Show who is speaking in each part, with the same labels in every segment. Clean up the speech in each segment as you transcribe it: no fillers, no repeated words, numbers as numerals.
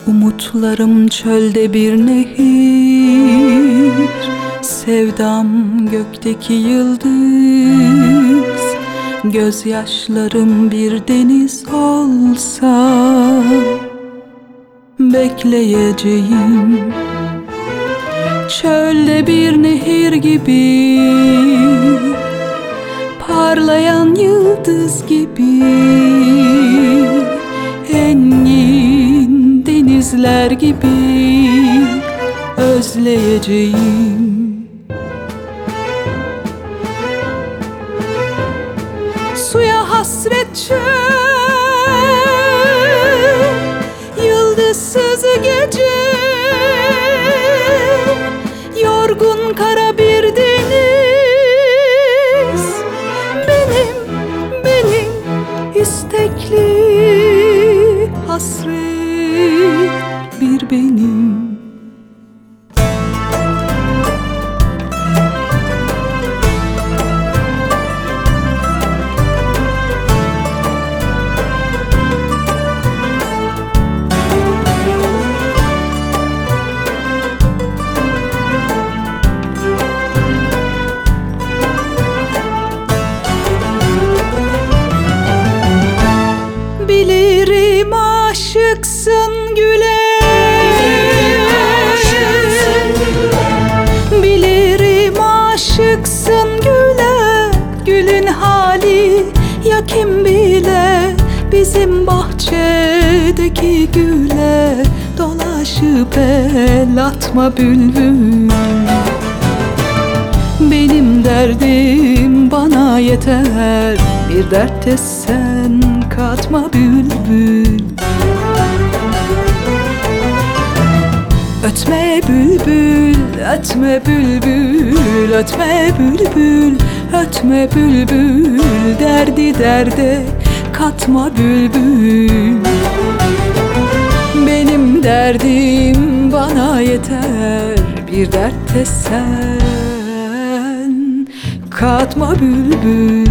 Speaker 1: Umutlarım çölde bir nehir, sevdam gökteki yıldız. Gözyaşlarım bir deniz olsa bekleyeceğim. Çölde bir nehir gibi, parlayan yıldız gibi, engin denizler gibi özleyeceğim. Suya hasret çöl, yıldızsız gece, yorgun kara bir deniz. Benim istekli hasret bir benim. Bilirim aşıksın güle, bilirim aşıksın güle. Gülün hali ya kim bile, bizim bahçedeki güle. Dolaşıp el atma bülbül, benim derdim bana yeter. Bir dertte sen katma bülbül. Ötme bülbül, ötme bülbül, ötme bülbül, ötme bülbül. Derdi derde katma bülbül, benim derdim bana yeter. Bir dertte sen katma bülbül.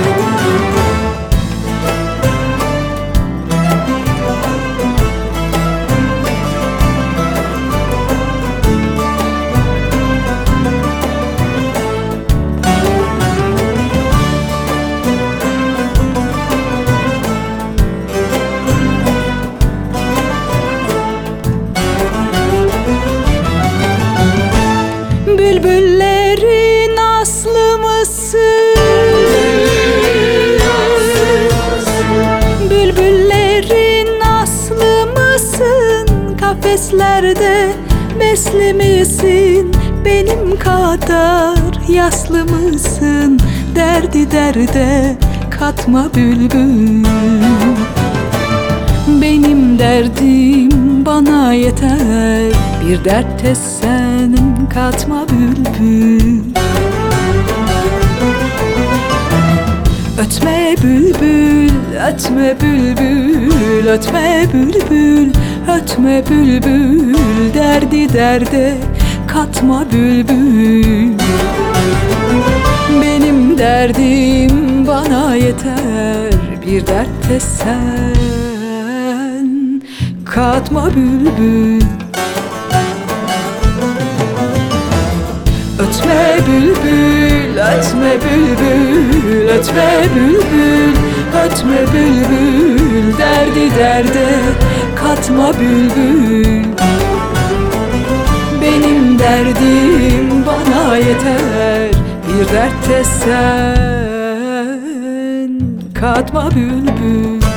Speaker 1: Bülbüllerin aslı mısın? Bülbüllerin aslı mısın? Kafeslerde besli misin? Benim kadar yaslı mısın? Derdi derde katma bülbül, benim derdim bana yeter. Bir dertte sen katma bülbül. Ötme bülbül, ötme bülbül, ötme bülbül, ötme bülbül. Derdi derde katma bülbül, benim derdim bana yeter. Bir dertte sen katma bülbül. Ötme bülbül, ötme bülbül, ötme bülbül, ötme bülbül. Derdi derde katma bülbül, benim derdim bana yeter. Bir dertte sen katma bülbül.